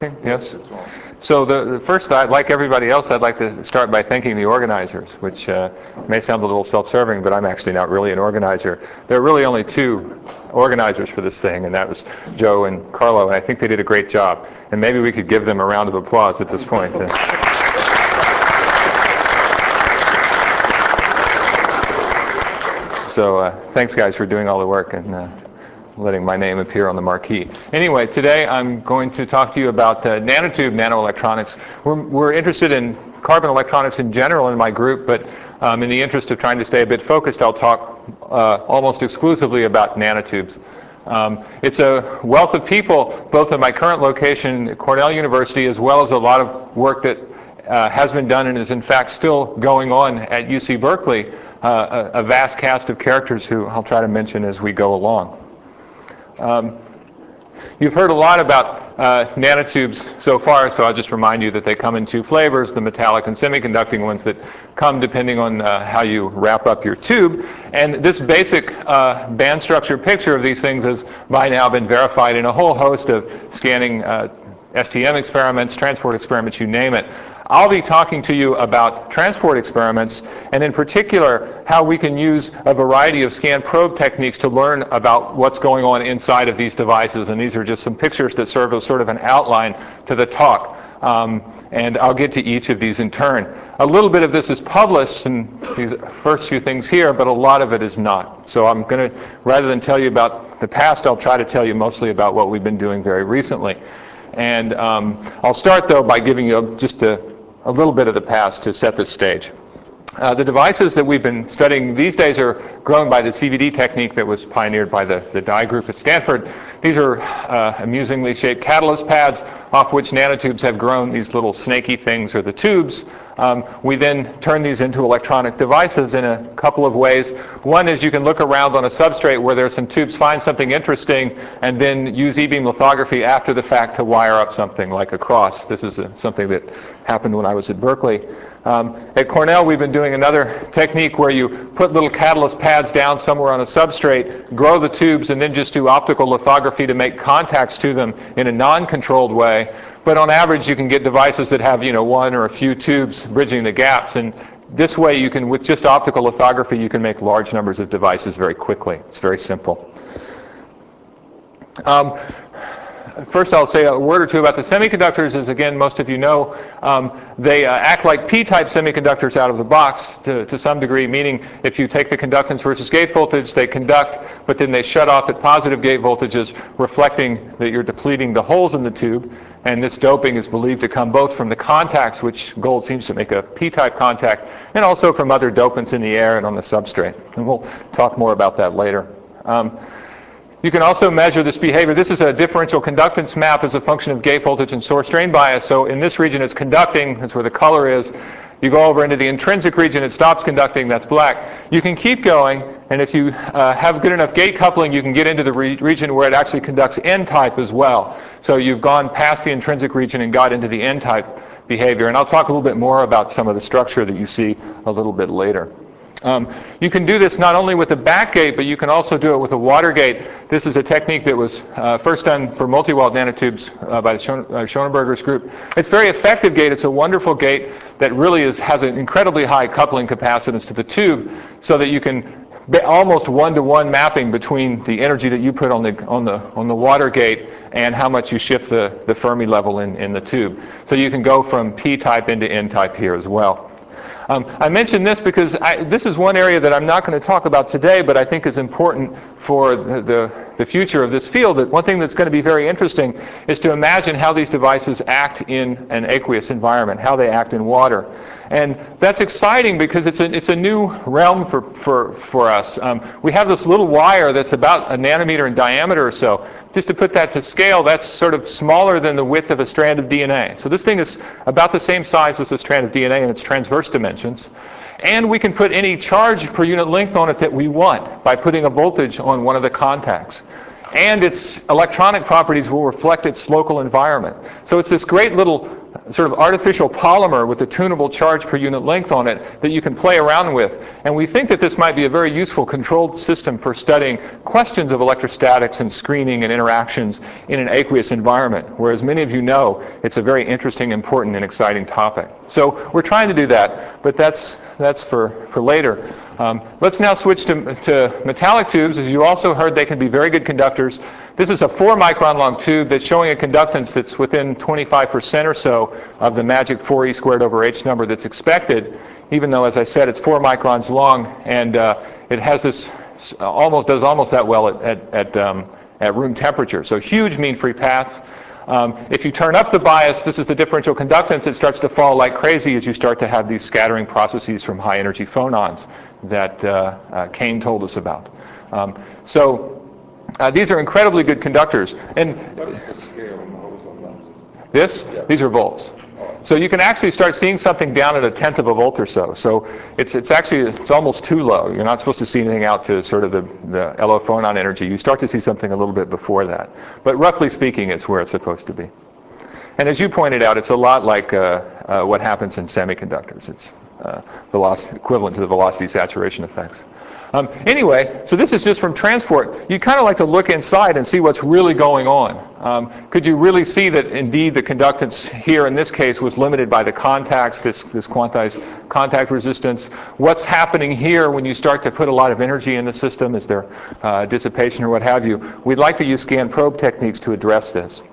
Yes. So the first, like everybody else, I'd like to start by thanking the organizers, which may sound a little self-serving, but I'm actually not really an organizer. There are really only two organizers for this thing, and that was Joe and Carlo, and I think they did a great job. And maybe we could give them a round of applause at this point. So thanks, guys, for doing all the work and letting my name appear on the marquee. Anyway, today I'm going to talk to you about nanotube nanoelectronics. We're interested in carbon electronics in general in my group, but in the interest of trying to stay a bit focused, I'll talk almost exclusively about nanotubes. It's a wealth of people, both at my current location at Cornell University, as well as a lot of work that has been done and is in fact still going on at UC Berkeley, a vast cast of characters who I'll try to mention as we go along. You've heard a lot about nanotubes so far, so I'll just remind you that they come in two flavors, the metallic and semiconducting ones that come depending on how you wrap up your tube. And this basic band structure picture of these things has by now been verified in a whole host of scanning STM experiments, transport experiments, you name it. I'll be talking to you about transport experiments, and in particular, how we can use a variety of scan probe techniques to learn about what's going on inside of these devices. And these are just some pictures that serve as sort of an outline to the talk. And I'll get to each of these in turn. A little bit of this is published in these first few things here, but a lot of it is not. So I'm going to, rather than tell you about the past, I'll try to tell you mostly about what we've been doing very recently. And I'll start, though, by giving you just a little bit of the past to set the stage. The devices that we've been studying these days are grown by the CVD technique that was pioneered by the Dye group at Stanford. These are amusingly shaped catalyst pads off which nanotubes have grown these little snaky things, or the tubes. We then turn these into electronic devices in a couple of ways. One is you can look around on a substrate where there are some tubes, find something interesting, and then use e-beam lithography after the fact to wire up something like a cross. This is something that happened when I was at Berkeley. At Cornell, we've been doing another technique where you put little catalyst pads down somewhere on a substrate, grow the tubes, and then just do optical lithography to make contacts to them in a non-controlled way. But on average, you can get devices that have, one or a few tubes bridging the gaps. And this way, you can, with just optical lithography, you can make large numbers of devices very quickly. It's very simple. First, I'll say a word or two about the semiconductors. As again, most of you know, they act like p-type semiconductors out of the box to some degree, meaning if you take the conductance versus gate voltage, they conduct, but then they shut off at positive gate voltages, reflecting that you're depleting the holes in the tube. And this doping is believed to come both from the contacts, which gold seems to make a p-type contact, and also from other dopants in the air and on the substrate. And we'll talk more about that later. You can also measure this behavior. This is a differential conductance map as a function of gate voltage and source drain bias. So in this region, it's conducting. That's where the color is. You go over into the intrinsic region, it stops conducting. That's black. You can keep going, and if you have good enough gate coupling, you can get into the region where it actually conducts n-type as well. So you've gone past the intrinsic region and got into the n-type behavior. And I'll talk a little bit more about some of the structure that you see a little bit later. You can do this not only with a back gate, but you can also do it with a water gate. This is a technique that was first done for multi-walled nanotubes by the Schoenberger's group. It's a very effective gate. It's a wonderful gate that really has an incredibly high coupling capacitance to the tube, so that you can almost one-to-one mapping between the energy that you put on the water gate and how much you shift the Fermi level in the tube. So you can go from p-type into n-type here as well. I mention this because this is one area that I'm not going to talk about today, but I think is important for the future of this field. That one thing that's going to be very interesting is to imagine how these devices act in an aqueous environment, how they act in water. And that's exciting because it's a new realm for us. We have this little wire that's about a nanometer in diameter or so. Just to put that to scale, that's sort of smaller than the width of a strand of DNA. So this thing is about the same size as a strand of DNA in its transverse dimensions. And we can put any charge per unit length on it that we want by putting a voltage on one of the contacts. And its electronic properties will reflect its local environment. So it's this great little sort of artificial polymer with a tunable charge per unit length on it that you can play around with. And we think that this might be a very useful controlled system for studying questions of electrostatics and screening and interactions in an aqueous environment, where, as many of you know, it's a very interesting, important, and exciting topic. So we're trying to do that, but that's for later. Let's now switch to metallic tubes. As you also heard, they can be very good conductors. This is a 4-micron long tube that's showing a conductance that's within 25% or so of the magic 4e squared over h number that's expected, even though, as I said, it's 4 microns long, and it has this does almost that well at room temperature. So huge mean free paths. If you turn up the bias, this is the differential conductance, it starts to fall like crazy as you start to have these scattering processes from high energy phonons that Kane told us about. These are incredibly good conductors. And what is the scale in moles on that? this? Yeah. These are volts. So you can actually start seeing something down at 1/10 of a volt or so. So it's almost too low. You're not supposed to see anything out to sort of the LO phonon energy. You start to see something a little bit before that. But roughly speaking, it's where it's supposed to be. And as you pointed out, it's a lot like what happens in semiconductors. It's equivalent to the velocity saturation effects. Anyway, so this is just from transport. You kind of like to look inside and see what's really going on. Could you really see that indeed the conductance here in this case was limited by the contacts, this quantized contact resistance? What's happening here when you start to put a lot of energy in the system? Is there dissipation or what have you? We'd like to use scan probe techniques to address this.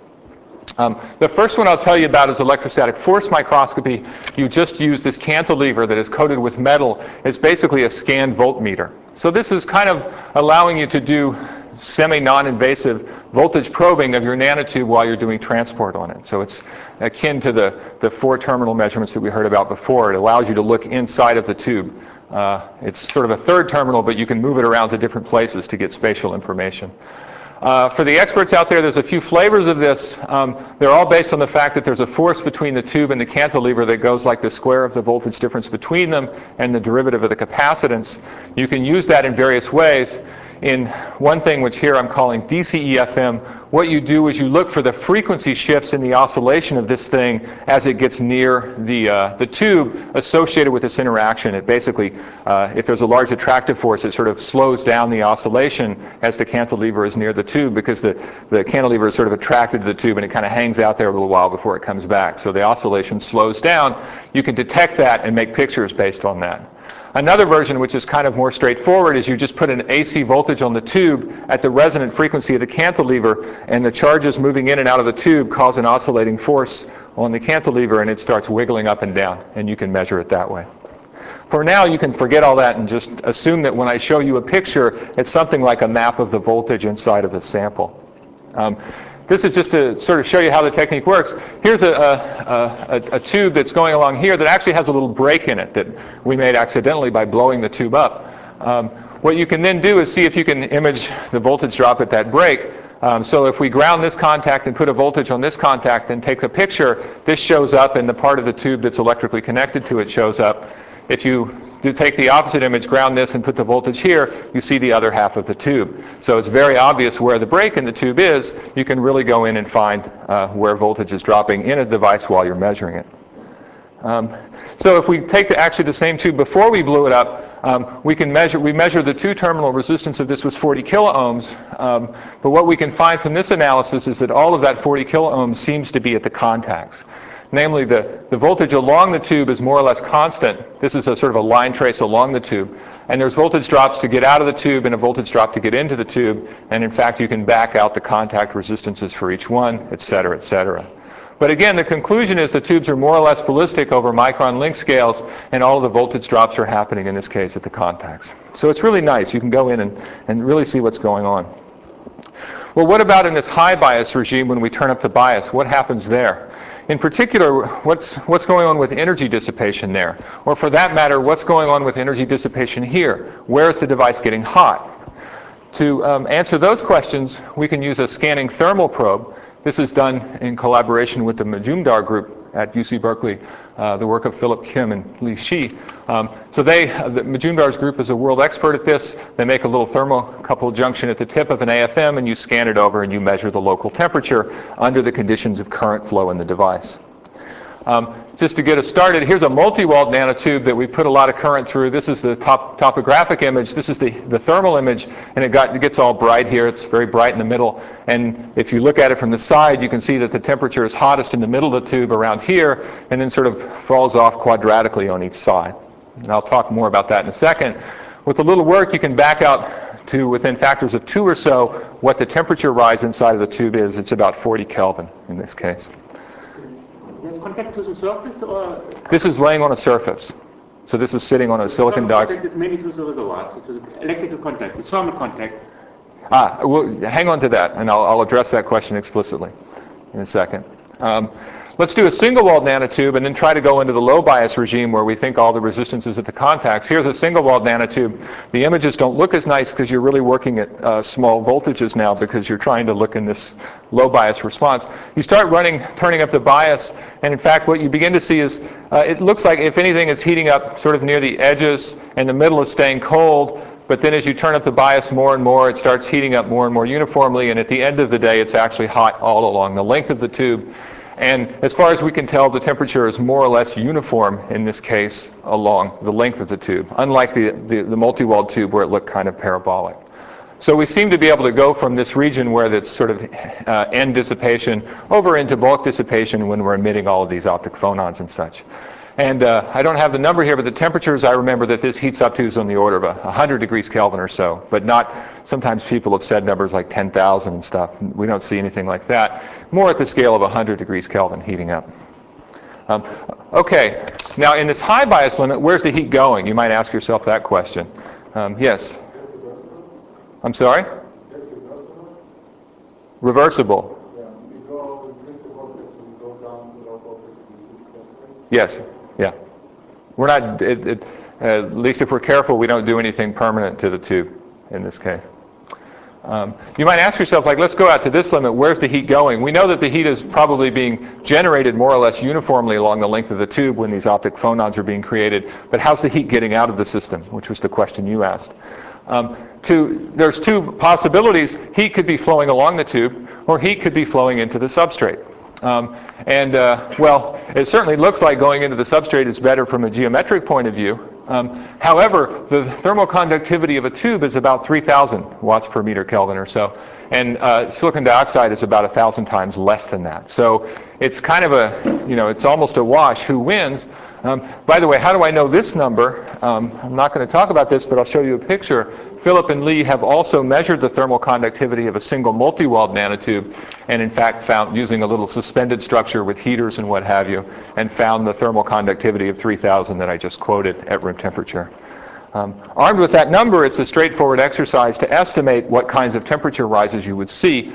The first one I'll tell you about is electrostatic force microscopy. You just use this cantilever that is coated with metal. It's basically a scan voltmeter. So this is kind of allowing you to do semi-non-invasive voltage probing of your nanotube while you're doing transport on it. So it's akin to the 4-terminal measurements that we heard about before. It allows you to look inside of the tube. It's sort of a 3rd terminal, but you can move it around to different places to get spatial information. For the experts out there, there's a few flavors of this. They're all based on the fact that there's a force between the tube and the cantilever that goes like the square of the voltage difference between them and the derivative of the capacitance. You can use that in various ways. In one thing, which here I'm calling DCEFM, what you do is you look for the frequency shifts in the oscillation of this thing as it gets near the tube associated with this interaction. It basically, if there's a large attractive force, it sort of slows down the oscillation as the cantilever is near the tube, because the cantilever is sort of attracted to the tube and it kind of hangs out there a little while before it comes back. So the oscillation slows down. You can detect that and make pictures based on that. Another version, which is kind of more straightforward, is you just put an AC voltage on the tube at the resonant frequency of the cantilever, and the charges moving in and out of the tube cause an oscillating force on the cantilever, and it starts wiggling up and down, and you can measure it that way. For now, you can forget all that and just assume that when I show you a picture, it's something like a map of the voltage inside of the sample. This is just to sort of show you how the technique works. Here's a tube that's going along here that actually has a little break in it that we made accidentally by blowing the tube up. What you can then do is see if you can image the voltage drop at that break. So if we ground this contact and put a voltage on this contact and take a picture, this shows up, and the part of the tube that's electrically connected to it shows up. If you take the opposite image, ground this, and put the voltage here, you see the other half of the tube. So it's very obvious where the break in the tube is. You can really go in and find where voltage is dropping in a device while you're measuring it. So if we take actually the same tube before we blew it up, we measure the 2-terminal resistance of this was 40 kiloohms. But what we can find from this analysis is that all of that 40 kiloohms seems to be at the contacts. Namely, the voltage along the tube is more or less constant. This is a sort of a line trace along the tube. And there's voltage drops to get out of the tube and a voltage drop to get into the tube. And in fact, you can back out the contact resistances for each one, et cetera, et cetera. But again, the conclusion is the tubes are more or less ballistic over micron length scales, and all of the voltage drops are happening, in this case, at the contacts. So it's really nice. You can go in and really see what's going on. Well, what about in this high bias regime when we turn up the bias? What happens there? In particular, what's going on with energy dissipation there? Or for that matter, what's going on with energy dissipation here? Where is the device getting hot? To answer those questions, we can use a scanning thermal probe. This is done in collaboration with the Majumdar group at UC Berkeley, the work of Philip Kim and Li Shi. So the Majumdar's group is a world expert at this. They make a little thermocouple junction at the tip of an AFM, and you scan it over and you measure the local temperature under the conditions of current flow in the device. Just to get us started, here's a multi-walled nanotube that we put a lot of current through. This is the topographic image. This is the thermal image, and it gets all bright here. It's very bright in the middle. And if you look at it from the side, you can see that the temperature is hottest in the middle of the tube around here, and then sort of falls off quadratically on each side. And I'll talk more about that in a second. With a little work, you can back out to within factors of 2 or so what the temperature rise inside of the tube is. It's about 40 Kelvin in this case. Contact to the surface, or this is laying on a surface. So this is sitting on a silicon dioxide. Contact is mainly to the reservoir, so to the electrical contact, the thermal contact. Well, hang on to that, and I'll address that question explicitly in a second. Let's do a single-walled nanotube and then try to go into the low bias regime where we think all the resistance is at the contacts. Here's a single-walled nanotube. The images don't look as nice because you're really working at small voltages now because you're trying to look in this low bias response. You start turning up the bias, and in fact what you begin to see is it looks like, if anything, it's heating up sort of near the edges, and the middle is staying cold. But then as you turn up the bias more and more, it starts heating up more and more uniformly, and at the end of the day, it's actually hot all along the length of the tube. And as far as we can tell, the temperature is more or less uniform in this case along the length of the tube, unlike the multi-walled tube where it looked kind of parabolic. So we seem to be able to go from this region where it's sort of end dissipation over into bulk dissipation when we're emitting all of these optic phonons and such. And I don't have the number here, but the temperatures I remember that this heats up to is on the order of 100 degrees Kelvin or so, but not, sometimes people have said numbers like 10,000 and stuff. We don't see anything like that. More at the scale of 100 degrees Kelvin heating up. Okay, now in this high bias limit, where's the heat going? You might ask yourself that question. Yes? I'm sorry? Reversible. Yes. Yeah. We're not, at least if we're careful, we don't do anything permanent to the tube in this case. You might ask yourself, like, let's go out to this limit. Where's the heat going? We know that the heat is probably being generated more or less uniformly along the length of the tube when these optic phonons are being created. But how's the heat getting out of the system, which was the question you asked. There's two possibilities. Heat could be flowing along the tube, or heat could be flowing into the substrate. Well, it certainly looks like going into the substrate is better from a geometric point of view. However, the thermal conductivity of a tube is about 3,000 watts per meter Kelvin or so, and silicon dioxide is about 1,000 times less than that. So it's kind of it's almost a wash who wins. By the way, how do I know this number? I'm not going to talk about this, but I'll show you a picture. Philip and Lee have also measured the thermal conductivity of a single multi-walled nanotube, and in fact found, using a little suspended structure with heaters and what have you, and found the thermal conductivity of 3,000 that I just quoted at room temperature. Armed with that number, it's a straightforward exercise to estimate what kinds of temperature rises you would see.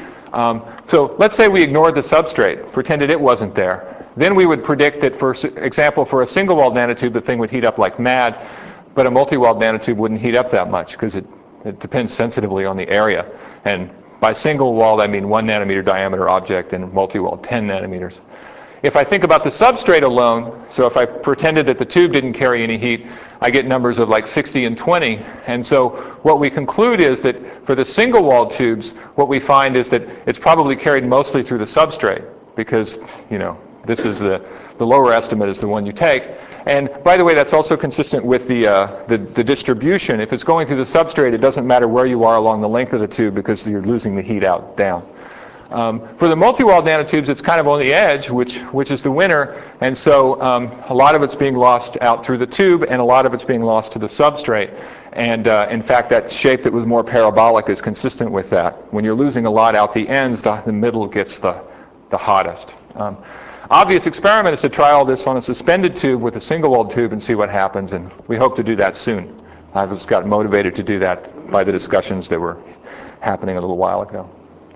So let's say we ignored the substrate, pretended it wasn't there. Then we would predict that, for example, for a single-walled nanotube, the thing would heat up like mad, but a multi-walled nanotube wouldn't heat up that much because it depends sensitively on the area. And by single-walled, I mean 1 nanometer diameter object, and multi-walled 10 nanometers. If I think about the substrate alone, so if I pretended that the tube didn't carry any heat, I get numbers of like 60 and 20. And so what we conclude is that for the single-walled tubes, what we find is that it's probably carried mostly through the substrate because, this is the lower estimate is the one you take. And by the way, that's also consistent with the distribution. If it's going through the substrate, it doesn't matter where you are along the length of the tube because you're losing the heat down. For the multi-walled nanotubes, it's kind of on the edge, which is the winner. And so a lot of it's being lost out through the tube, and a lot of it's being lost to the substrate. And in fact, that shape that was more parabolic is consistent with that. When you're losing a lot out the ends, the middle gets the hottest. Obvious experiment is to try all this on a suspended tube with a single-walled tube and see what happens, and we hope to do that soon. I just got motivated to do that by the discussions that were happening a little while ago.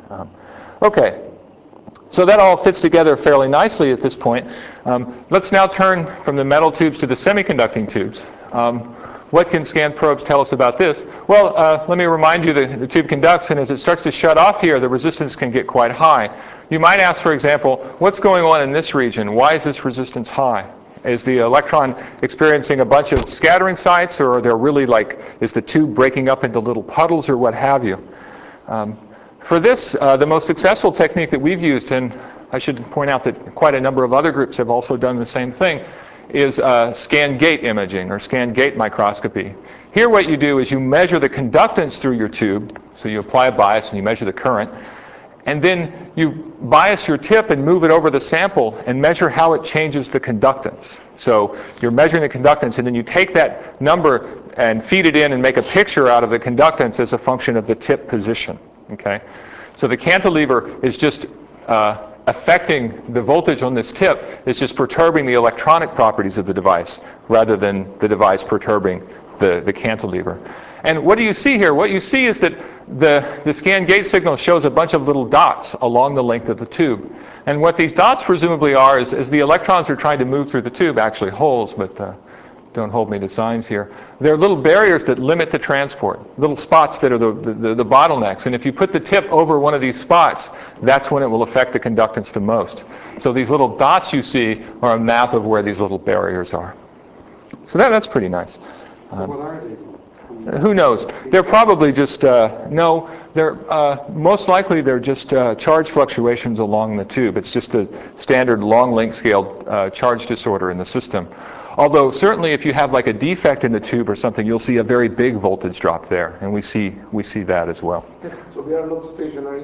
Okay, so that all fits together fairly nicely at this point. Let's now turn from the metal tubes to the semiconducting tubes. What can scan probes tell us about this? Well, let me remind you that the tube conducts, and as it starts to shut off here, the resistance can get quite high. You might ask, for example, what's going on in this region? Why is this resistance high? Is the electron experiencing a bunch of scattering sites, or are there really is the tube breaking up into little puddles or what have you? For this, the most successful technique that we've used, and I should point out that quite a number of other groups have also done the same thing, is scan gate imaging or scan gate microscopy. Here what you do is you measure the conductance through your tube, so you apply a bias and you measure the current, and then you bias your tip and move it over the sample and measure how it changes the conductance. So you're measuring the conductance, and then you take that number and feed it in and make a picture out of the conductance as a function of the tip position. Okay? So the cantilever is just affecting the voltage on this tip. It's just perturbing the electronic properties of the device rather than the device perturbing the cantilever. And what do you see here? What you see is that the scan gate signal shows a bunch of little dots along the length of the tube. And what these dots presumably are is the electrons are trying to move through the tube, actually holes, but don't hold me to signs here. They're little barriers that limit the transport, little spots that are the bottlenecks. And if you put the tip over one of these spots, that's when it will affect the conductance the most. So these little dots you see are a map of where these little barriers are. So that's pretty nice. What are they? Who knows? They're probably just, no, they're most likely they're just charge fluctuations along the tube. It's just a standard long length scale charge disorder in the system. Although certainly if you have like a defect in the tube or something, you'll see a very big voltage drop there, and we see that as well. So they are not stationary.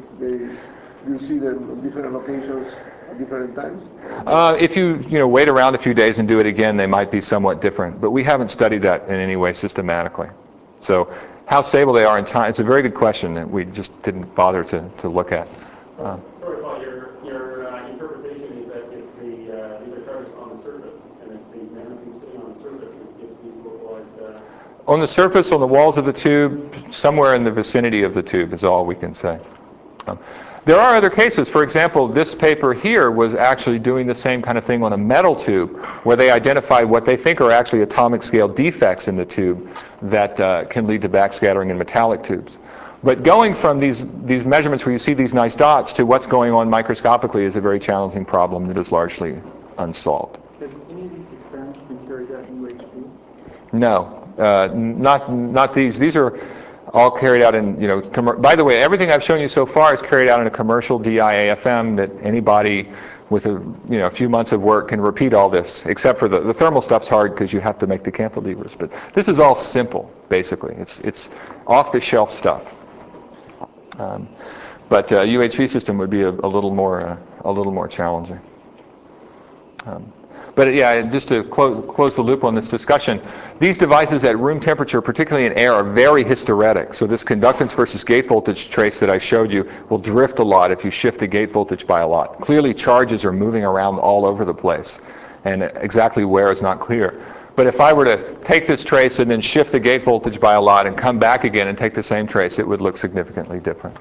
You see them in different locations at different times? If you wait around a few days and do it again, they might be somewhat different. But we haven't studied that in any way systematically. So how stable they are in time, it's a very good question that we just didn't bother to look at. Sorry, Paul, your interpretation is that it's these are charges on the surface, and it's the nanotube sitting on the surface which gives these localized... On the surface, on the walls of the tube, somewhere in the vicinity of the tube is all we can say. There are other cases. For example, this paper here was actually doing the same kind of thing on a metal tube, where they identified what they think are actually atomic scale defects in the tube that can lead to backscattering in metallic tubes. But going from these measurements where you see these nice dots to what's going on microscopically is a very challenging problem that is largely unsolved. Has any of these experiments been carried out in UHD? No, not these. These are all carried out in, by the way, everything I've shown you so far is carried out in a commercial DI-AFM that anybody with a few months of work can repeat all this, except for the thermal stuff's hard because you have to make the cantilevers. But this is all simple, basically. It's off-the-shelf stuff. But UHV system would be a little more challenging. But yeah, just to close the loop on this discussion, these devices at room temperature, particularly in air, are very hysteretic. So this conductance versus gate voltage trace that I showed you will drift a lot if you shift the gate voltage by a lot. Clearly, charges are moving around all over the place, and exactly where is not clear. But if I were to take this trace and then shift the gate voltage by a lot and come back again and take the same trace, it would look significantly different.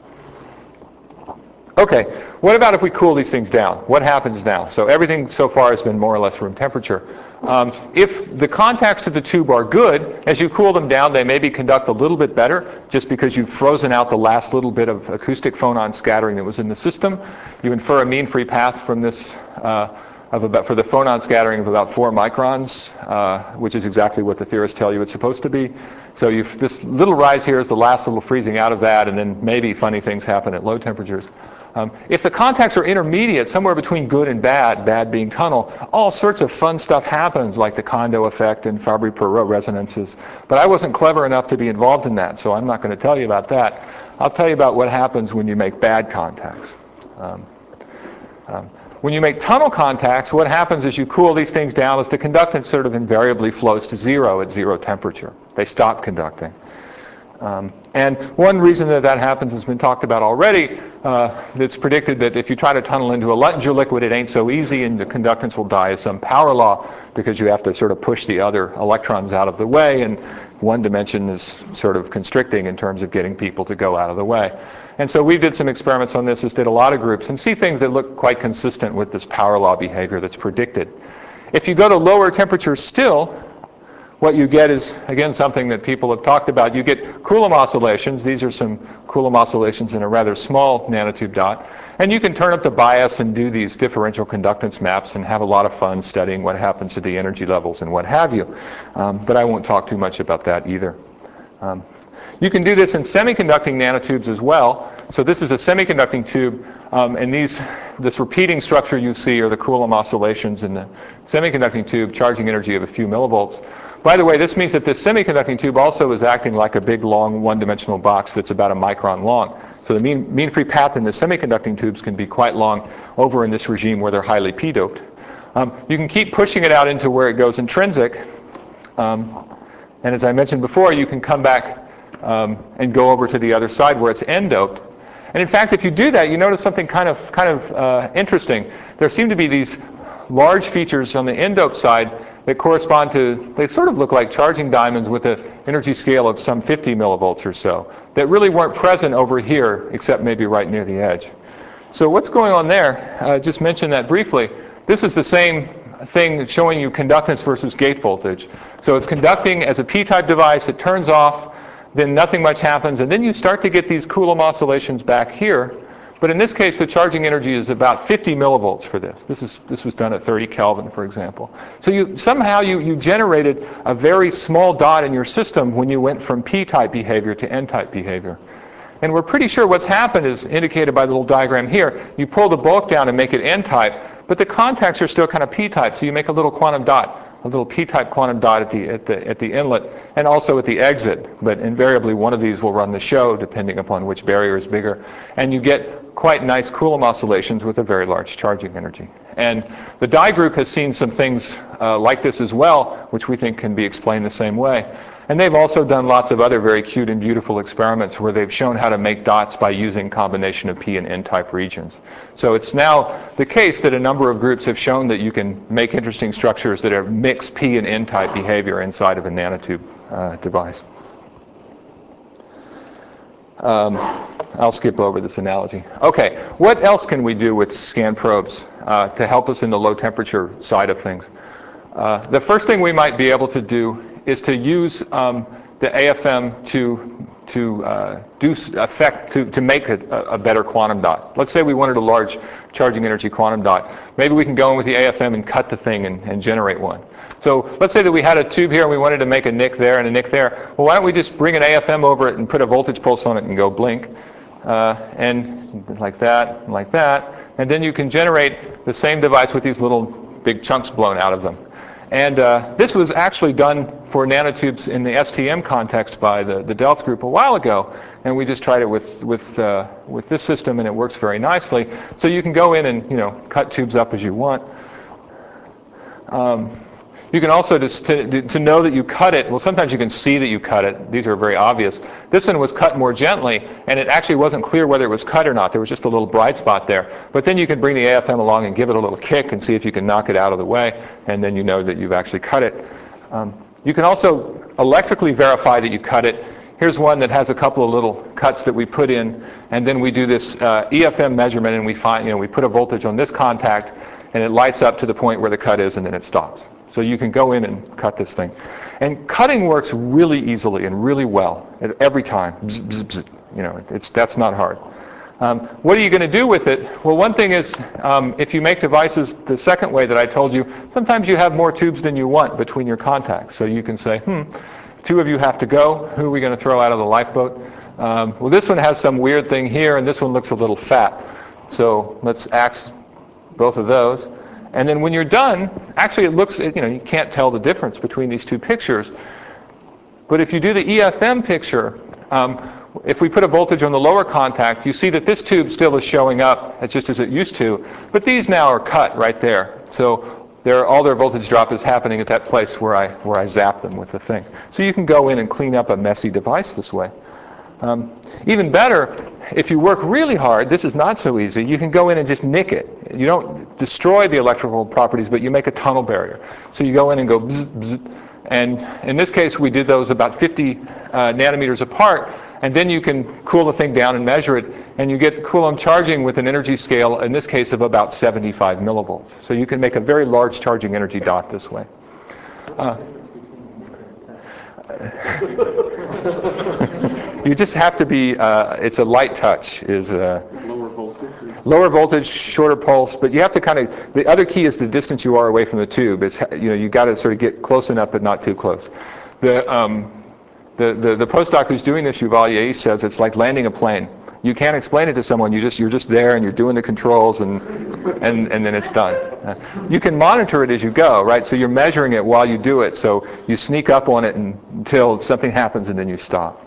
Okay, what about if we cool these things down? What happens now? So everything so far has been more or less room temperature. If the contacts to the tube are good, as you cool them down, they maybe conduct a little bit better, just because you've frozen out the last little bit of acoustic phonon scattering that was in the system. You infer a mean free path from this for the phonon scattering of about 4 microns, which is exactly what the theorists tell you it's supposed to be. So this little rise here is the last little freezing out of that, and then maybe funny things happen at low temperatures. If the contacts are intermediate, somewhere between good and bad, bad being tunnel, all sorts of fun stuff happens, like the Kondo effect and Fabry-Perot resonances. But I wasn't clever enough to be involved in that, so I'm not going to tell you about that. I'll tell you about what happens when you make bad contacts. When you make tunnel contacts, what happens is you cool these things down as the conductance sort of invariably flows to zero at zero temperature. They stop conducting. And one reason that happens has been talked about already. It's predicted that if you try to tunnel into a Luttinger liquid, it ain't so easy, and the conductance will die as some power law, because you have to sort of push the other electrons out of the way, and one dimension is sort of constricting in terms of getting people to go out of the way. And so we did some experiments on this, as did a lot of groups, and see things that look quite consistent with this power law behavior that's predicted. If you go to lower temperatures still, what you get is, again, something that people have talked about. You get Coulomb oscillations. These are some Coulomb oscillations in a rather small nanotube dot. And you can turn up the bias and do these differential conductance maps and have a lot of fun studying what happens to the energy levels and what have you. But I won't talk too much about that either. You can do this in semiconducting nanotubes as well. So this is a semiconducting tube, and this repeating structure you see are the Coulomb oscillations in the semiconducting tube, charging energy of a few millivolts. By the way, this means that this semiconducting tube also is acting like a big, long, one-dimensional box that's about a micron long. So the mean free path in the semiconducting tubes can be quite long over in this regime where they're highly p-doped. You can keep pushing it out into where it goes intrinsic. And as I mentioned before, you can come back and go over to the other side where it's n-doped. And in fact, if you do that, you notice something kind of interesting. There seem to be these large features on the n-doped side that correspond to, they sort of look like charging diamonds with an energy scale of some 50 millivolts or so, that really weren't present over here, except maybe right near the edge. So what's going on there? I just mentioned that briefly. This is the same thing showing you conductance versus gate voltage. So it's conducting as a p-type device, it turns off, then nothing much happens, and then you start to get these Coulomb oscillations back here. But in this case, the charging energy is about 50 millivolts for this. This was done at 30 Kelvin, for example. So somehow you generated a very small dot in your system when you went from p-type behavior to n-type behavior. And we're pretty sure what's happened is indicated by the little diagram here. You pull the bulk down and make it n-type, but the contacts are still kind of p-type, so you make a little quantum dot, a little p-type quantum dot at the inlet and also at the exit. But invariably, one of these will run the show, depending upon which barrier is bigger. And you get quite nice Coulomb oscillations with a very large charging energy. And the Dye group has seen some things like this as well, which we think can be explained the same way. And they've also done lots of other very cute and beautiful experiments where they've shown how to make dots by using combination of p and n-type regions. So it's now the case that a number of groups have shown that you can make interesting structures that are mixed p and n-type behavior inside of a nanotube device. I'll skip over this analogy. Okay, what else can we do with scan probes to help us in the low temperature side of things? The first thing we might be able to do is to use the AFM to make a better quantum dot. Let's say we wanted a large charging energy quantum dot. Maybe we can go in with the AFM and cut the thing and generate one. So let's say that we had a tube here and we wanted to make a nick there and a nick there. Well, why don't we just bring an AFM over it and put a voltage pulse on it and go blink, and like that, and like that. And then you can generate the same device with these little big chunks blown out of them. And this was actually done for nanotubes in the STM context by the Delft group a while ago. And we just tried it with this system, and it works very nicely. So you can go in and cut tubes up as you want. You can also, just to know that you cut it, well, sometimes you can see that you cut it. These are very obvious. This one was cut more gently, and it actually wasn't clear whether it was cut or not. There was just a little bright spot there. But then you can bring the AFM along and give it a little kick and see if you can knock it out of the way, and then you know that you've actually cut it. You can also electrically verify that you cut it. Here's one that has a couple of little cuts that we put in, and then we do this EFM measurement, and we find, we put a voltage on this contact, and it lights up to the point where the cut is, and then it stops. So you can go in and cut this thing. And cutting works really easily and really well every time. Bzz, bzz, bzz. That's not hard. What are you going to do with it? Well, one thing is, if you make devices the second way that I told you, sometimes you have more tubes than you want between your contacts. So you can say, two of you have to go. Who are we going to throw out of the lifeboat? Well, this one has some weird thing here, and this one looks a little fat. So let's axe both of those. And then when you're done, actually it looks, you can't tell the difference between these two pictures. But if you do the EFM picture, if we put a voltage on the lower contact, you see that this tube still is showing up just as it used to. But these now are cut right there. So all their voltage drop is happening at that place where I zap them with the thing. So you can go in and clean up a messy device this way. Even better, if you work really hard, this is not so easy, you can go in and just nick it. You don't destroy the electrical properties, but you make a tunnel barrier. So you go in and go bzz, bzz, and in this case we did those about 50 nanometers apart, and then you can cool the thing down and measure it, and you get Coulomb charging with an energy scale, in this case of about 75 millivolts. So you can make a very large charging energy dot this way. You just have to be, it's a light touch, lower voltage, shorter pulse, but you have to the other key is the distance you are away from the tube. It's, you got to sort of get close enough but not too close. The postdoc who's doing this, Chevalier, says it's like landing a plane. You can't explain it to someone. You're just there and you're doing the controls and then it's done. You can monitor it as you go, right? So you're measuring it while you do it. So you sneak up on it until something happens and then you stop.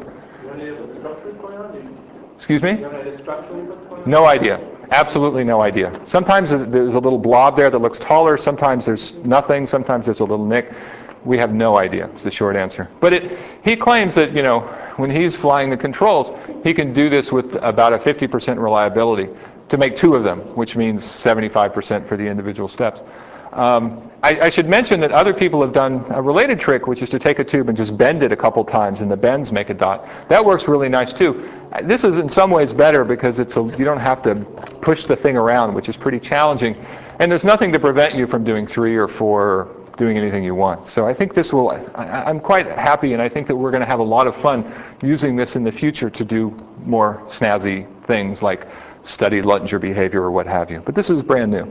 Excuse me? No idea. Absolutely no idea. Sometimes there's a little blob there that looks taller. Sometimes there's nothing. Sometimes there's a little nick. We have no idea, is the short answer. But he claims that, you know, when he's flying the controls, he can do this with about a 50% reliability to make 2 of them, which means 75% for the individual steps. I should mention that other people have done a related trick, which is to take a tube and just bend it a couple times, and the bends make a dot. That works really nice too. This is in some ways better because you don't have to push the thing around, which is pretty challenging. And there's nothing to prevent you from doing 3 or 4 or doing anything you want. So I think this will, I'm quite happy, and I think that we're going to have a lot of fun using this in the future to do more snazzy things like study Luttinger behavior or what have you. But this is brand new.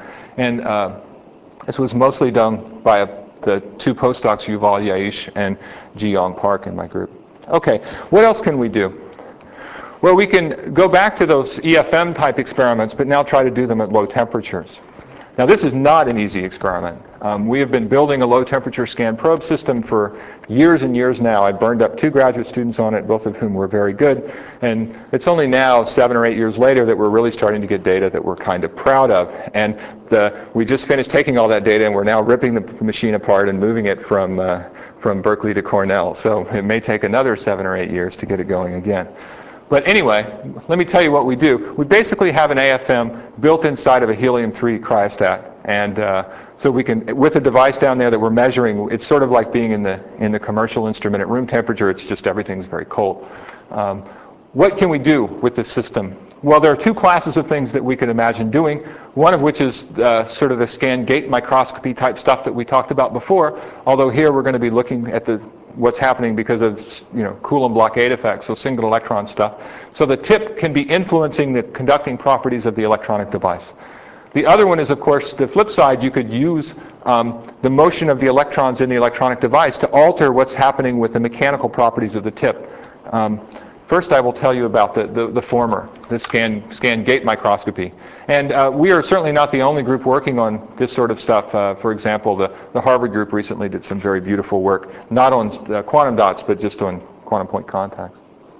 This was mostly done by the 2 postdocs, Yuval Yaish and Ji-Yong Park in my group. Okay, what else can we do? Well, we can go back to those EFM type experiments, but now try to do them at low temperatures. Now, this is not an easy experiment. We have been building a low temperature scan probe system for years and years now. I burned up 2 graduate students on it, both of whom were very good. And it's only now, 7 or 8 years later, that we're really starting to get data that we're kind of proud of. And we just finished taking all that data, and we're now ripping the machine apart and moving it from Berkeley to Cornell. So it may take another 7 or 8 years to get it going again. But anyway, let me tell you what we do. We basically have an AFM built inside of a helium-3 cryostat. And so we can, with a device down there that we're measuring, it's sort of like being in the commercial instrument at room temperature. It's just everything's very cold. What can we do with this system? Well, there are 2 classes of things that we could imagine doing, one of which is sort of the scan gate microscopy type stuff that we talked about before, although here we're going to be looking at what's happening because of, you know, Coulomb blockade effects, so single electron stuff. So the tip can be influencing the conducting properties of the electronic device. The other one is, of course, the flip side. You could use the motion of the electrons in the electronic device to alter what's happening with the mechanical properties of the tip. First, I will tell you about the former, the scan gate microscopy. And we are certainly not the only group working on this sort of stuff. For example, the Harvard group recently did some very beautiful work, not on quantum dots, but just on quantum point contacts.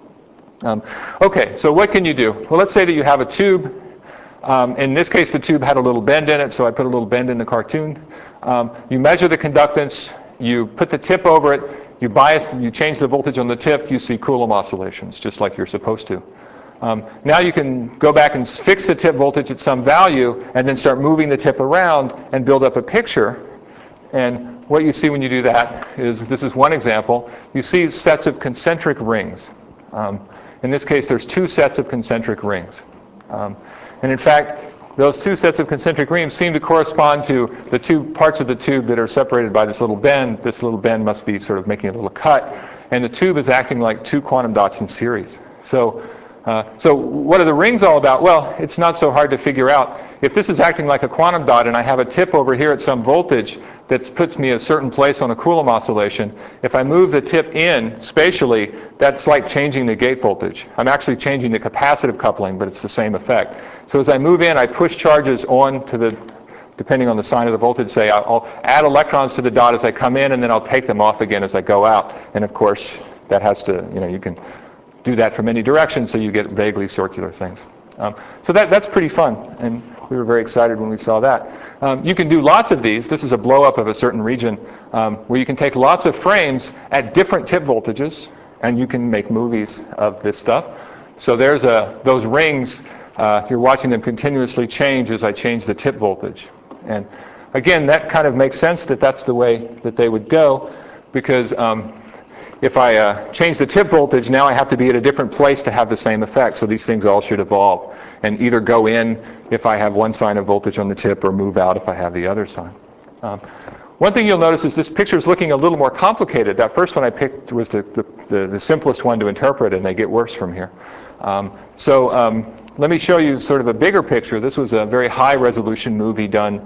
Okay, so what can you do? Well, let's say that you have a tube. In this case, the tube had a little bend in it, so I put a little bend in the cartoon. You measure the conductance. You put the tip over it. You bias, you change the voltage on the tip, you see Coulomb oscillations, just like you're supposed to. Now you can go back and fix the tip voltage at some value and then start moving the tip around and build up a picture. And what you see when you do that is, this is one example, you see sets of concentric rings. In this case, there's 2 sets of concentric rings. And in fact, those 2 sets of concentric rings seem to correspond to the 2 parts of the tube that are separated by this little bend. This little bend must be sort of making a little cut. And the tube is acting like 2 quantum dots in series. So what are the rings all about? Well, it's not so hard to figure out. If this is acting like a quantum dot and I have a tip over here at some voltage that puts me a certain place on a Coulomb oscillation, if I move the tip in spatially, that's like changing the gate voltage. I'm actually changing the capacitive coupling, but it's the same effect. So as I move in, I push charges on to the, depending on the sign of the voltage, say I'll add electrons to the dot as I come in, and then I'll take them off again as I go out. And of course, that has to, you know, you can do that from any direction, so you get vaguely circular things. So that's pretty fun, and we were very excited when we saw that. You can do lots of these. This is a blow-up of a certain region where you can take lots of frames at different tip voltages, and you can make movies of this stuff. So there's those rings. You're watching them continuously change as I change the tip voltage. And again, that kind of makes sense that that's the way that they would go, because if I change the tip voltage, now I have to be at a different place to have the same effect. So these things all should evolve and either go in if I have one sign of voltage on the tip, or move out if I have the other sign. One thing you'll notice is this picture is looking a little more complicated. That first one I picked was the simplest one to interpret, and they get worse from here. Let me show you sort of a bigger picture. This was a very high resolution movie done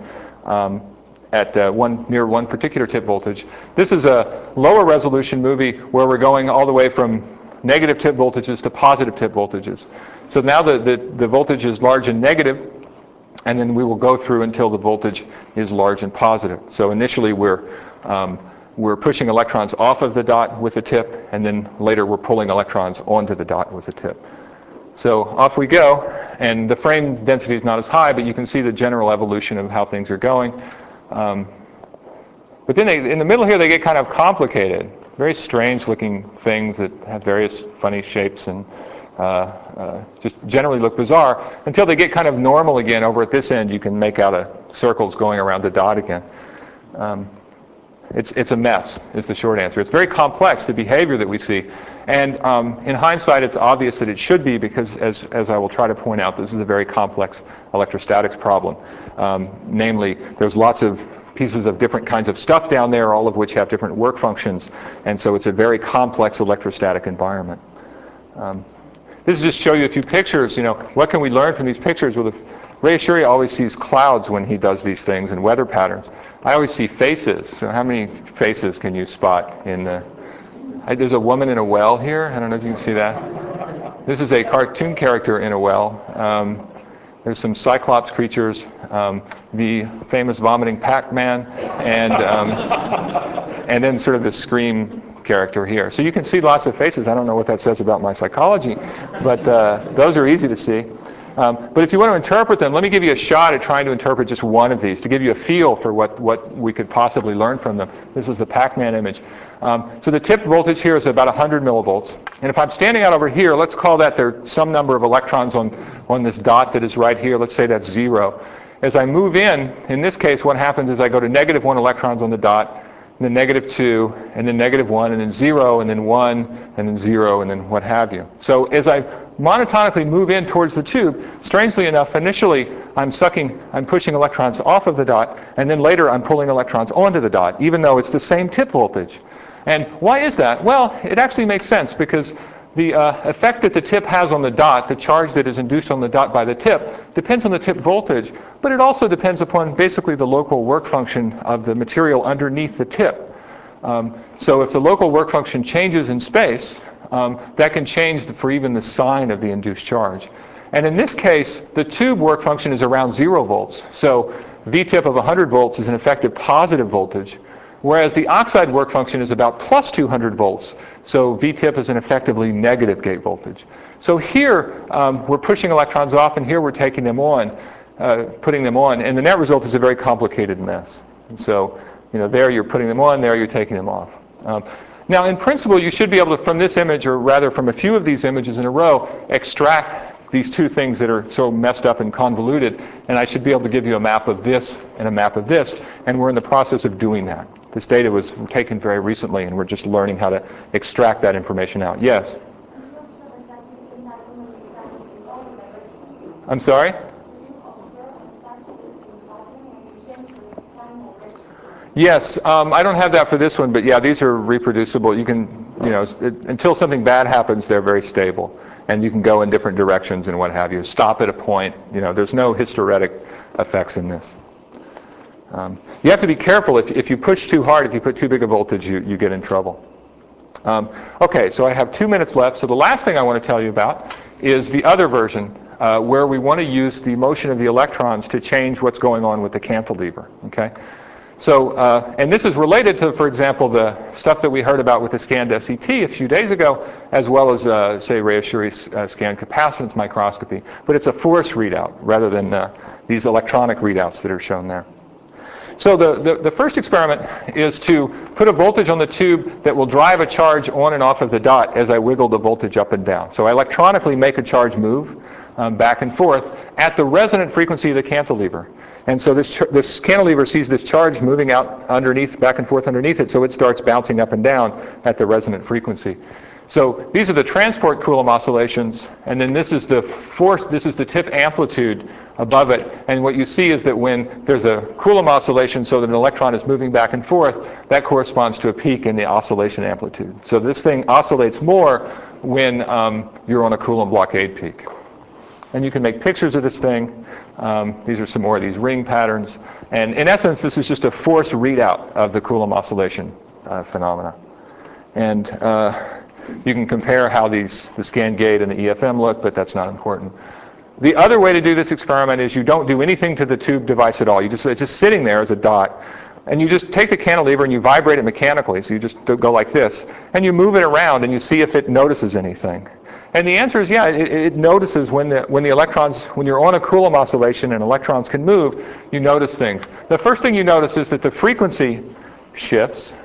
at near one particular tip voltage. This is a lower resolution movie where we're going all the way from negative tip voltages to positive tip voltages. So now the voltage is large and negative, and then we will go through until the voltage is large and positive. So initially we're pushing electrons off of the dot with the tip, and then later we're pulling electrons onto the dot with the tip. So off we go, and the frame density is not as high, but you can see the general evolution of how things are going. But then in the middle here they get kind of complicated. Very strange looking things that have various funny shapes and just generally look bizarre until they get kind of normal again. Over at this end you can make out circles going around the dot again. It's a mess is the short answer. It's very complex, the behavior that we see. And in hindsight it's obvious that it should be, because as I will try to point out, this is a very complex electrostatics problem. Namely, there's lots of pieces of different kinds of stuff down there, all of which have different work functions, and so it's a very complex electrostatic environment. This is just to show you a few pictures. What can we learn from these pictures? Well, Ray Ashuri always sees clouds when he does these things and weather patterns. I always see faces. So how many faces can you spot in the... There's a woman in a well here. I don't know if you can see that. This is a cartoon character in a well. There's some Cyclops creatures, the famous vomiting Pac-Man, and then sort of the Scream character here. So you can see lots of faces. I don't know what that says about my psychology, but those are easy to see. But if you want to interpret them, let me give you a shot at trying to interpret just one of these to give you a feel for what we could possibly learn from them. This is the Pac-Man image. So the tip voltage here is about 100 millivolts. And if I'm standing out over here, let's call that there's some number of electrons on this dot that is right here. Let's say that's 0. As I move in this case, what happens is I go to -1 electrons on the dot, and then -2, and then -1, and then 0, and then 1, and then 0, and then what have you. So as I monotonically move in towards the tube, strangely enough, initially I'm pushing electrons off of the dot, and then later I'm pulling electrons onto the dot, even though it's the same tip voltage. And why is that? Well, it actually makes sense, because the effect that the tip has on the dot, the charge that is induced on the dot by the tip, depends on the tip voltage, but it also depends upon basically the local work function of the material underneath the tip. So if the local work function changes in space, that can change for even the sign of the induced charge. And in this case, the tube work function is around 0 volts. So V-tip of 100 volts is an effective positive voltage, whereas the oxide work function is about plus 200 volts. So V-tip is an effectively negative gate voltage. So here we're pushing electrons off, and here we're taking them on, putting them on, and the net result is a very complicated mess. And so there you're putting them on, there you're taking them off. Now, in principle, you should be able to, from this image, or rather from a few of these images in a row, extract these two things that are so messed up and convoluted, and I should be able to give you a map of this and a map of this, and we're in the process of doing that. This data was taken very recently, and we're just learning how to extract that information out. Yes? I'm sorry? Yes, I don't have that for this one, but yeah, these are reproducible. You can, until something bad happens, they're very stable. And you can go in different directions and what have you. Stop at a point. There's no hysteretic effects in this. You have to be careful. If you push too hard, if you put too big a voltage, you get in trouble. Okay, so I have 2 minutes left. So the last thing I want to tell you about is the other version, where we want to use the motion of the electrons to change what's going on with the cantilever. Okay? So, and this is related to, for example, the stuff that we heard about with the scanned SET a few days ago, as well as, say, Ray Ashuri's scanned capacitance microscopy. But it's a force readout rather than these electronic readouts that are shown there. So the first experiment is to put a voltage on the tube that will drive a charge on and off of the dot as I wiggle the voltage up and down. So I electronically make a charge move back and forth at the resonant frequency of the cantilever. And so this cantilever sees this charge moving out underneath, back and forth underneath it, so it starts bouncing up and down at the resonant frequency. So these are the transport Coulomb oscillations, and then this is the force, this is the tip amplitude above it. And what you see is that when there's a Coulomb oscillation so that an electron is moving back and forth, that corresponds to a peak in the oscillation amplitude. So this thing oscillates more when you're on a Coulomb blockade peak. And you can make pictures of this thing. These are some more of these ring patterns. And in essence, this is just a force readout of the Coulomb oscillation phenomena. And You can compare how the scan gate and the EFM look, but that's not important. The other way to do this experiment is you don't do anything to the tube device at all. It's just sitting there as a dot. And you just take the cantilever and you vibrate it mechanically. So you just go like this. And you move it around and you see if it notices anything. And the answer is, yeah, it notices when the electrons, when you're on a Coulomb oscillation and electrons can move, you notice things. The first thing you notice is that the frequency shifts.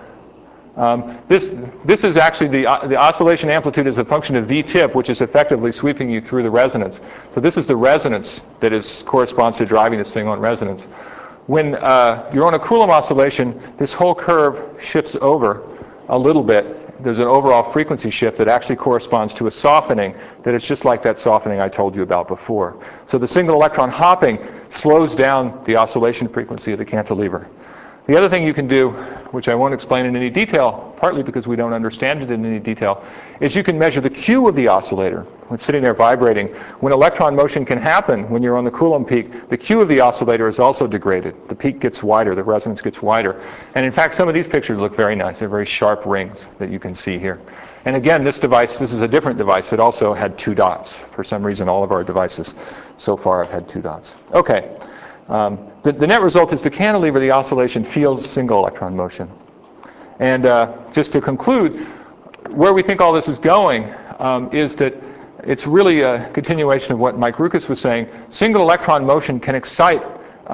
This is actually the oscillation amplitude is a function of V-tip, which is effectively sweeping you through the resonance. So this is the resonance that corresponds to driving this thing on resonance. When you're on a Coulomb oscillation, this whole curve shifts over a little bit. There's an overall frequency shift that actually corresponds to a softening that is just like that softening I told you about before. So the single electron hopping slows down the oscillation frequency of the cantilever. The other thing you can do, which I won't explain in any detail, partly because we don't understand it in any detail, is you can measure the Q of the oscillator when it's sitting there vibrating. When electron motion can happen when you're on the Coulomb peak, the Q of the oscillator is also degraded. The peak gets wider, the resonance gets wider. And in fact, some of these pictures look very nice. They're very sharp rings that you can see here. And again, this is a different device that also had 2 dots. For some reason, all of our devices so far have had 2 dots. Okay. The net result is the cantilever, the oscillation, feels single electron motion. And just to conclude, where we think all this is going is that it's really a continuation of what Mike Rukas was saying. Single electron motion can excite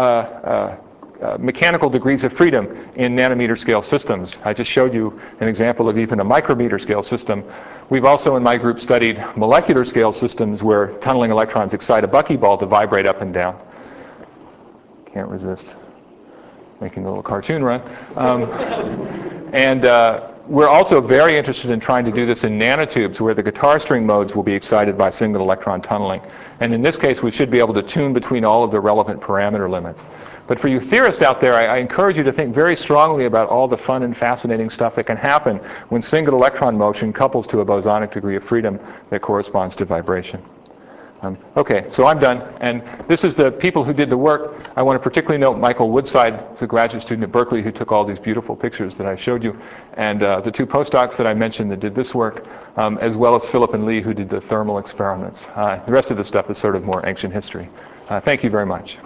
mechanical degrees of freedom in nanometer scale systems. I just showed you an example of even a micrometer scale system. We've also in my group studied molecular scale systems where tunneling electrons excite a buckyball to vibrate up and down. Can't resist making a little cartoon run. And we're also very interested in trying to do this in nanotubes where the guitar string modes will be excited by single electron tunneling. And in this case, we should be able to tune between all of the relevant parameter limits. But for you theorists out there, I encourage you to think very strongly about all the fun and fascinating stuff that can happen when single electron motion couples to a bosonic degree of freedom that corresponds to vibration. Okay, so I'm done. And this is the people who did the work. I want to particularly note Michael Woodside, who's a graduate student at Berkeley who took all these beautiful pictures that I showed you, and the 2 postdocs that I mentioned that did this work, as well as Philip and Lee who did the thermal experiments. The rest of the stuff is sort of more ancient history. Thank you very much.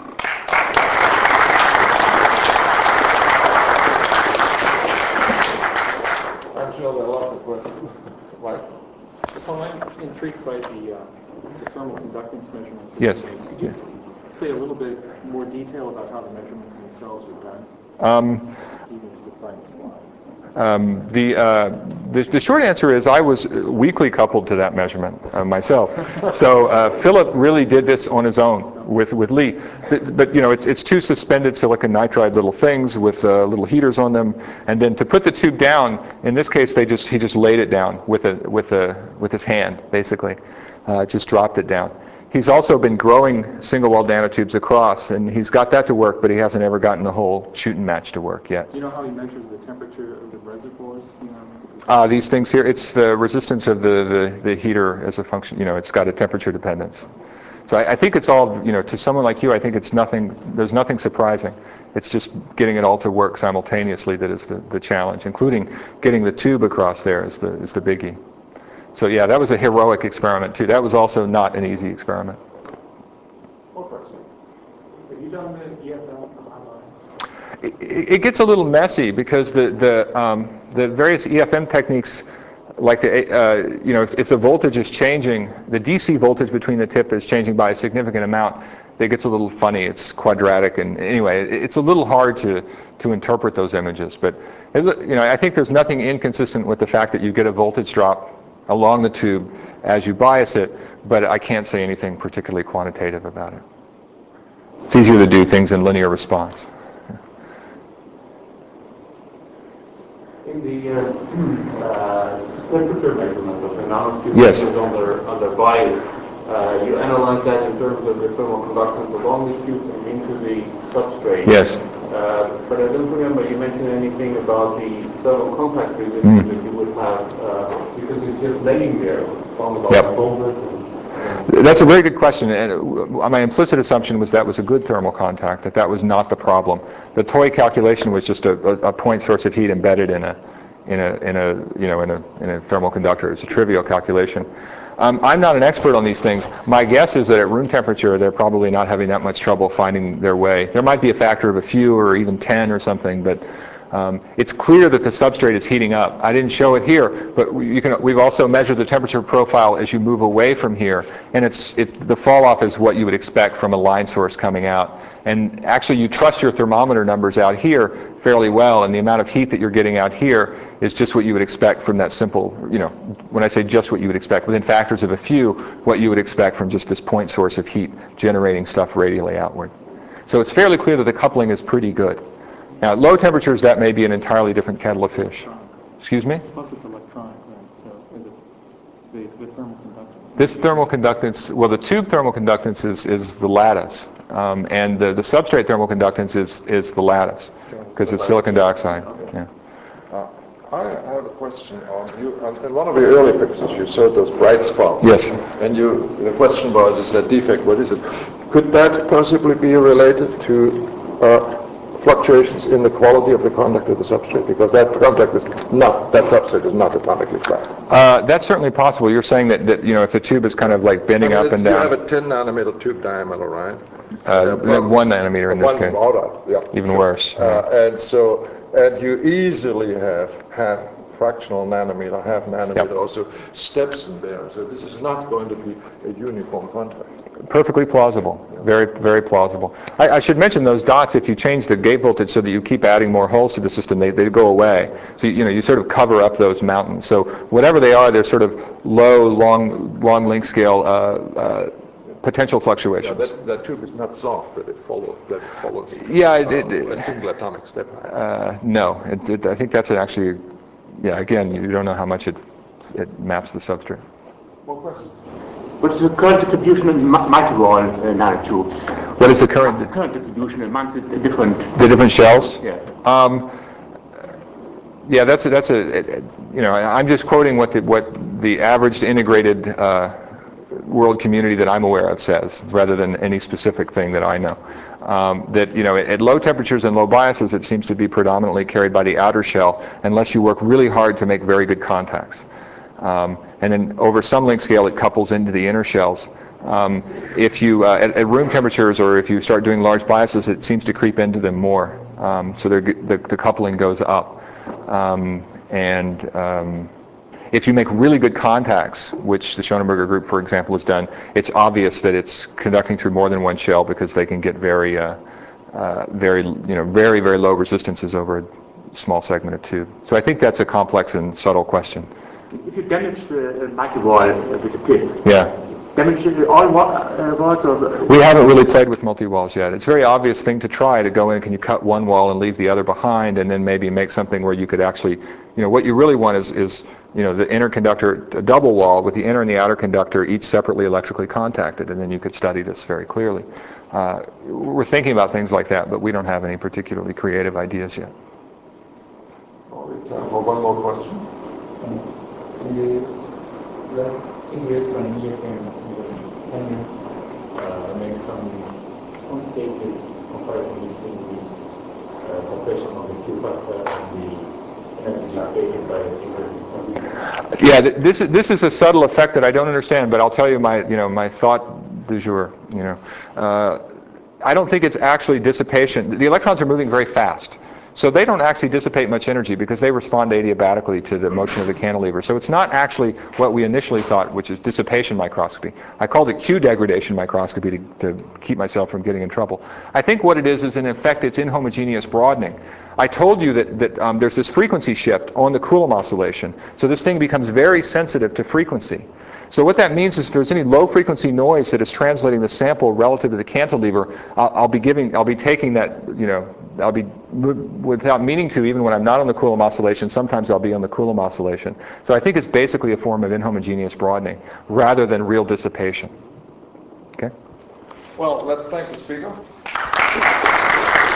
I'm sure there are lots of questions. Right. Well, I'm intrigued by the thermal conductance measurements. Yes. Could you say a little bit more detail about how the measurements themselves were done? Even if you could find a slide. The short answer is I was weakly coupled to that measurement myself. So Philip really did this on his own with Lee. But you know, it's 2 suspended silicon nitride little things with little heaters on them, and then to put the tube down, in this case, he just laid it down with his hand, basically. Just dropped it down. He's also been growing single-walled nanotubes across, and he's got that to work, but he hasn't ever gotten the whole shoot and match to work yet. Do you know how he measures the temperature of the reservoirs? These things here, it's the resistance of the heater as a function. You know, it's got a temperature dependence. So I think it's all, you know, to someone like you, I think it's nothing. There's nothing surprising. It's just getting it all to work simultaneously that is the challenge, including getting the tube across there is the biggie. So yeah, that was a heroic experiment too. That was also not an easy experiment. One question. Have you done the EFM analysis? It gets a little messy because the various EFM techniques, like if the voltage is changing, the DC voltage between the tip is changing by a significant amount, it gets a little funny. It's quadratic, and anyway, it's a little hard to interpret those images. But I think there's nothing inconsistent with the fact that you get a voltage drop along the tube as you bias it, but I can't say anything particularly quantitative about it. It's easier to do things in linear response. In the temperature measurement of the nanotube Yes. under bias, you analyze that in terms of the thermal conductance along the tube and into the substrate. Yes. But I don't remember you mentioned anything about the thermal contact resistance that you would have, because it's just laying there. Yep. That's a very good question, and my implicit assumption was that was a good thermal contact, that was not the problem. The toy calculation was just a point source of heat embedded in in a thermal conductor. It's a trivial calculation. I'm not an expert on these things. My guess is that at room temperature, they're probably not having that much trouble finding their way. There might be a factor of a few or even 10 or something, but it's clear that the substrate is heating up. I didn't show it here, but we've also measured the temperature profile as you move away from here, and the fall off is what you would expect from a line source coming out. And actually, you trust your thermometer numbers out here fairly well, and the amount of heat that you're getting out here is just what you would expect from that simple, when I say just what you would expect, within factors of a few, what you would expect from just this point source of heat generating stuff radially outward. So it's fairly clear that the coupling is pretty good. Now, at low temperatures, that may be an entirely different kettle of fish. Excuse me? Plus it's electronic, right? So is it the thermal conductance? This thermal conductance, well, the tube thermal conductance is the lattice, and the substrate thermal conductance is the lattice, because it's silicon dioxide. Yeah. I have a question on you. In one of your early pictures, you showed those bright spots. Yes. And the question was, is that defect? What is it? Could that possibly be related to fluctuations in the quality of the conduct of the substrate? Because that substrate is not atomically flat. That's certainly possible. You're saying that if the tube is kind of like bending up and down. You have a 10 nanometer tube diameter, right? 1 nanometer in this case. Even worse. And you easily have fractional nanometer, half nanometer, also steps in there. So this is not going to be a uniform contact. Perfectly plausible. Very, very plausible. I should mention those dots, if you change the gate voltage so that you keep adding more holes to the system, they go away. So you sort of cover up those mountains. So whatever they are, they're sort of low, long length scale potential fluctuations. Yeah, that tube is not soft, that it follows a single atomic step. No, I think that's actually, again, you don't know how much it maps the substrate. More questions? What is the current distribution in multi-wall nanotubes? What is the current distribution amongst the different... The different shells? Yes. Yeah, that's I'm just quoting what the averaged integrated world community that I'm aware of says, rather than any specific thing that I know. That at low temperatures and low biases, it seems to be predominantly carried by the outer shell, unless you work really hard to make very good contacts. And then over some length scale, it couples into the inner shells. If you at room temperatures, or if you start doing large biases, it seems to creep into them more. So the coupling goes up. If you make really good contacts, which the Schoenberger group, for example, has done, it's obvious that it's conducting through more than one shell, because they can get very low resistances over a small segment of tube. So I think that's a complex and subtle question. If you damage the multi-wall with a tip, damage all walls? Or we haven't really played with multi-walls yet. It's a very obvious thing to try, to go in, can you cut one wall and leave the other behind, and then maybe make something where you could actually, what you really want is the inner conductor, a double wall with the inner and the outer conductor each separately electrically contacted, and then you could study this very clearly. We're thinking about things like that, but we don't have any particularly creative ideas yet. One more question. The thing based on EFM, can you make some quantitative comparison between the suppression of the Q factor and the energy dissipated by a single? Yeah, this is a subtle effect that I don't understand, but I'll tell you my thought du jour. I don't think it's actually dissipation. The electrons are moving very fast. So they don't actually dissipate much energy, because they respond adiabatically to the motion of the cantilever. So it's not actually what we initially thought, which is dissipation microscopy. I called it Q degradation microscopy to keep myself from getting in trouble. I think what it is in effect, it's inhomogeneous broadening. I told you that there's this frequency shift on the Coulomb oscillation. So this thing becomes very sensitive to frequency. So what that means is, if there's any low frequency noise that is translating the sample relative to the cantilever, I'll be taking that, without meaning to, even when I'm not on the Coulomb oscillation, sometimes I'll be on the Coulomb oscillation. So I think it's basically a form of inhomogeneous broadening, rather than real dissipation. Okay? Well, let's thank the speaker.